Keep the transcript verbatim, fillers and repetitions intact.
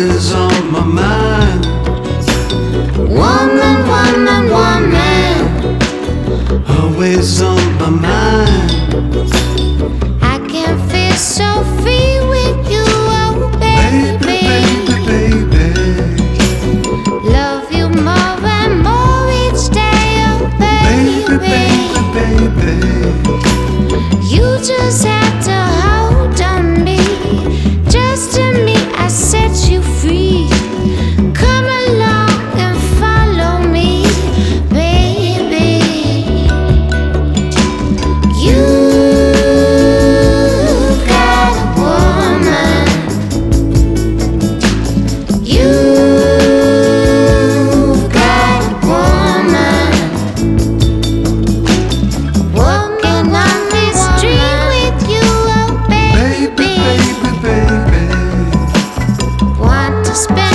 always on my mind. Woman, woman, woman, Always on my mind. I can feel so free with you, oh Baby, baby. baby, baby. Love you more and more each day, oh Baby, baby. baby, baby. You just have to hold on me. Just to me, I set you free. Come along and follow me, baby. You got a woman. You got a woman. Walking on this street with you, oh Baby, baby. baby, baby. Want to spend